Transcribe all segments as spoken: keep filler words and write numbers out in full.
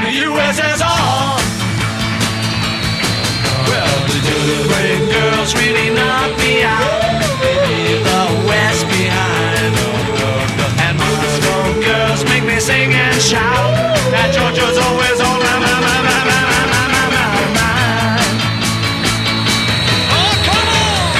the U S S R. Well, the great girls really knock me out. Leave the West behind. And Moscow girls make me sing and shout. That Georgia's always on my, my, my, my, my, my, my, my mind. Oh, come on!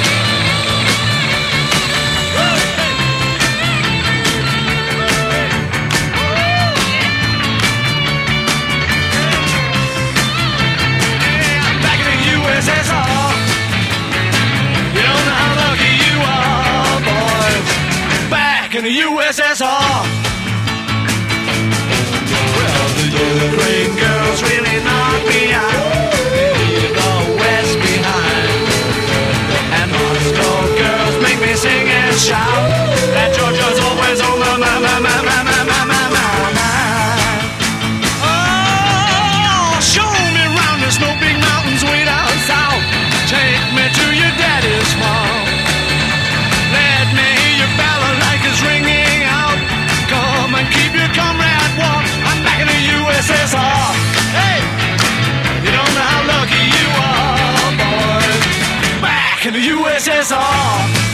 Yeah, I'm back in the U S S R. You don't know how lucky you are, boys. Back in the U S S R. The great girls really knock me out. Leave the West behind. And Moscow girls make me sing and shout. That Georgia's always on my, my, my, my, my, my, my, my, my mind. Oh, show me round, there's no big mountains way down south. Take me to your daddy's farm. Let me hear your balalaikas ringing out. Come and keep your comrade warm. I'm back in the U S S R. Hey, you don't know how lucky you are, boys. Back in the U S S R.